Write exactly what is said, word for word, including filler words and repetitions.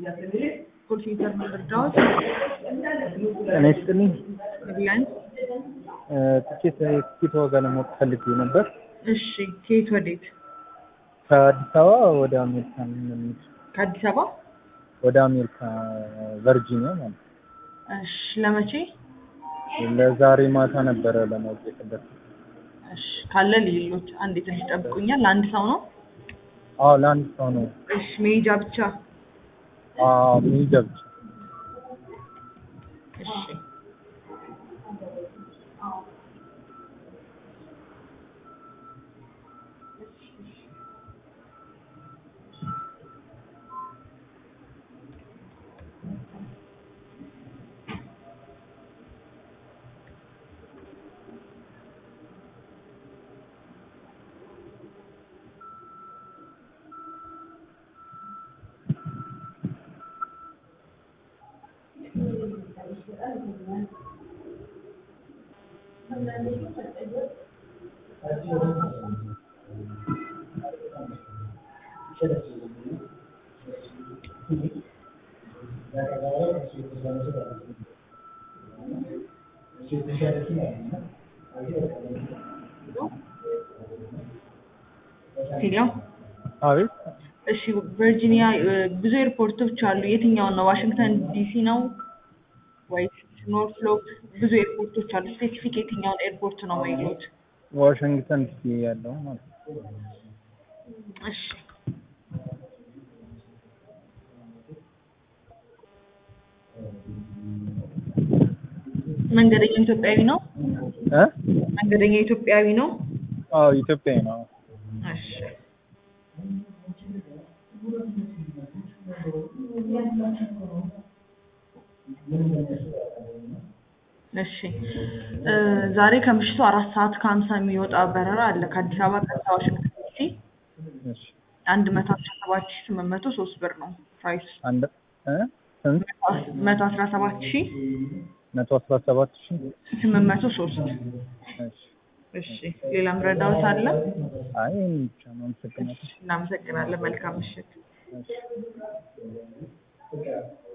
ኮምፒውተር መረጃዎች እኔ ስጥልኝ ብለን ትኬት ትኬት ዋጋ ለማወቅ ፈልጌ ነበር። እሺ ከየት ወዴት? ከአዲስ አበባ ወደ አሜሪካ ነው። ከአዲስ አበባ ወደ አሜሪካ ቨርጂኒያ ማለት። እሺ ለመቼ? ለዛሬ ማታ ነበረ ለማወቅ የፈለኩት። እሺ ካለ ሌሎች አንዴ ትንሽ ጠብቁኛል። ለአንድ ሰው ነው? አዎ ለአንድ ሰው ነው። እሺ መሄጃ ብቻ? አዎ መሄጃ ብቻ። እሺ ሄሎ አቤት። እሺ ቨርጂኒያ ብዙ ኤርፖርቶች አሉ። የትኛው ነው? ዋሽንግተን ዲሲ ነው ወይስ ኖርፍሎክ? ብዙ ኤርፖርቶች አሉ። ስፔሲፊክ የትኛውን ኤርፖርት ነው የሚሉት? ዋሽንግተን ዲሲ ያለው ማለት ነው። እሺ መንገደኛ ኢትዮጵያዊ ነው? እ መንገደኛ ኢትዮጵያዊ ነው? አዎ ኢትዮጵያዊ ነው። እሺ እሺ ዛሬ ከምሽቱ አራት ሰዓት ከሀምሳ የሚወጣ በረራ አለ ከአዲስ አበባ ቀጥታ ዋሽንግተን ዲሲ። እሺ አንድ መቶ አስራ ሰባት ሺህ ስምንት መቶ ሶስት ብር ነው ፕራይስ። አንድ እ ስንት? መቶ አስራ ሰባት ሺህ መቶ አስራ ሰባት ሺህ ስምንት መቶ ሶስት። እሺ እሺ ሌላም ረዳውት አለ? አይ ይሄን ብቻ ነው። አመሰግናለሁ። እናመሰግናለን። መልካም ምሽት። እሺ